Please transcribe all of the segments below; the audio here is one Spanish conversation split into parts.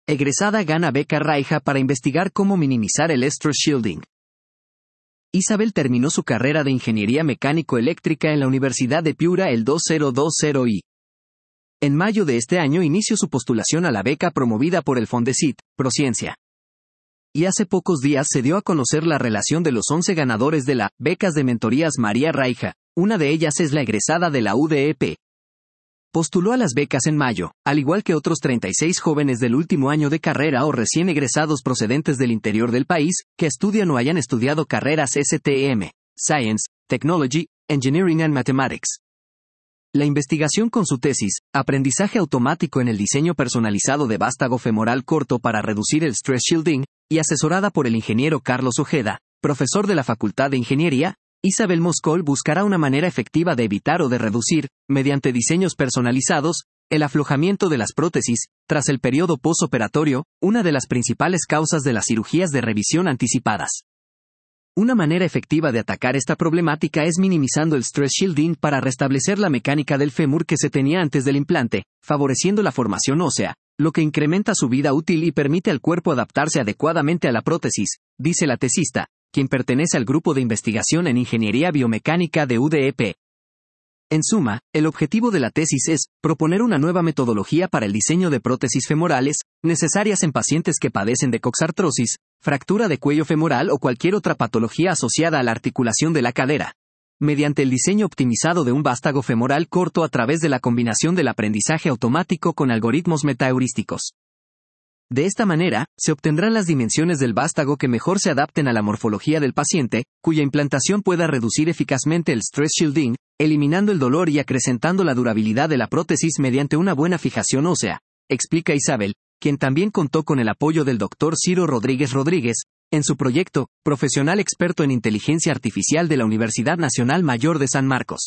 Egresada gana beca Raija para investigar cómo minimizar el stress shielding. Isabel terminó su carrera de Ingeniería Mecánico-Eléctrica en la Universidad de Piura el 2020 y en mayo de este año inició su postulación a la beca promovida por el Fondesit, Prociencia. Y hace pocos días se dio a conocer la relación de los 11 ganadores de la Becas de Mentorías María Raija, una de ellas es la egresada de la UDEP. Postuló a las becas en mayo, al igual que otros 36 jóvenes del último año de carrera o recién egresados procedentes del interior del país, que estudian o hayan estudiado carreras STEM, Science, Technology, Engineering and Mathematics. La investigación con su tesis, Aprendizaje automático en el diseño personalizado de vástago femoral corto para reducir el stress shielding, y asesorada por el ingeniero Carlos Ojeda, profesor de la Facultad de Ingeniería, Isabel Moscol buscará una manera efectiva de evitar o de reducir, mediante diseños personalizados, el aflojamiento de las prótesis, tras el periodo postoperatorio, una de las principales causas de las cirugías de revisión anticipadas. Una manera efectiva de atacar esta problemática es minimizando el stress shielding para restablecer la mecánica del fémur que se tenía antes del implante, favoreciendo la formación ósea, lo que incrementa su vida útil y permite al cuerpo adaptarse adecuadamente a la prótesis, dice la tesista, quien pertenece al grupo de investigación en Ingeniería Biomecánica de UDEP. En suma, el objetivo de la tesis es proponer una nueva metodología para el diseño de prótesis femorales, necesarias en pacientes que padecen de coxartrosis, fractura de cuello femoral o cualquier otra patología asociada a la articulación de la cadera, mediante el diseño optimizado de un vástago femoral corto a través de la combinación del aprendizaje automático con algoritmos metaheurísticos. De esta manera, se obtendrán las dimensiones del vástago que mejor se adapten a la morfología del paciente, cuya implantación pueda reducir eficazmente el stress shielding, eliminando el dolor y acrecentando la durabilidad de la prótesis mediante una buena fijación ósea, explica Isabel, quien también contó con el apoyo del Dr. Ciro Rodríguez Rodríguez, en su proyecto, profesional experto en inteligencia artificial de la Universidad Nacional Mayor de San Marcos.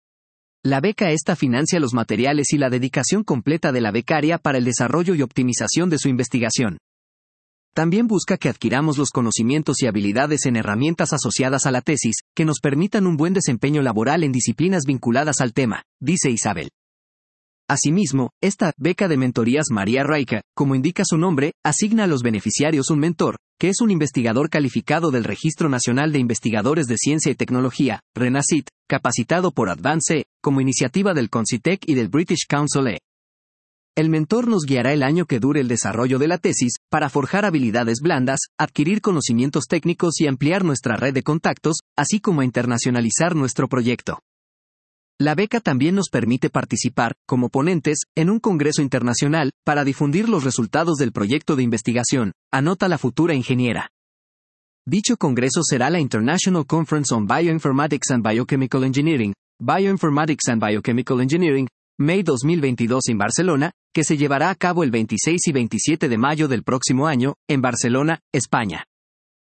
La beca esta financia los materiales y la dedicación completa de la becaria para el desarrollo y optimización de su investigación. También busca que adquiramos los conocimientos y habilidades en herramientas asociadas a la tesis, que nos permitan un buen desempeño laboral en disciplinas vinculadas al tema, dice Isabel. Asimismo, esta beca de mentorías María Raija, como indica su nombre, asigna a los beneficiarios un mentor, que es un investigador calificado del Registro Nacional de Investigadores de Ciencia y Tecnología, RENACIT, capacitado por Advance, como iniciativa del CONCITEC y del British Council E. El mentor nos guiará el año que dure el desarrollo de la tesis, para forjar habilidades blandas, adquirir conocimientos técnicos y ampliar nuestra red de contactos, así como a internacionalizar nuestro proyecto. La beca también nos permite participar, como ponentes, en un congreso internacional, para difundir los resultados del proyecto de investigación, anota la futura ingeniera. Dicho congreso será la International Conference on Bioinformatics and Biochemical Engineering, Bioinformatics and Biochemical Engineering, May 2022 en Barcelona, que se llevará a cabo el 26 y 27 de mayo del próximo año, en Barcelona, España.